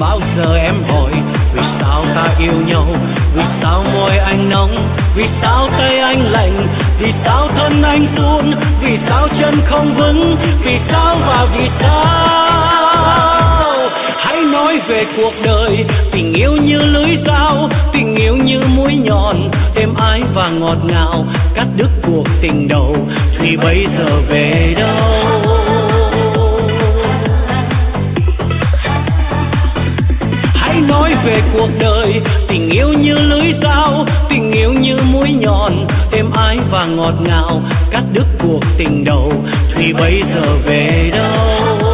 bao giờ em hỏi vì sao ta yêu nhau, vì sao môi anh nóng, vì sao tay anh lạnh, vì sao thân anh run, vì sao chân không vững, vì sao và vì sao. Hãy nói về cuộc đời, tình yêu như lưỡi dao, tình yêu như mũi nhọn, êm ái và ngọt ngào, cắt đứt cuộc tình đầu thì bây giờ về đâu. Hãy nói về cuộc đời, tình yêu như lưỡi dao, tình yêu như mũi nhọn, êm ái và ngọt ngào, cắt đứt cuộc tình đầu thì bây giờ về đâu.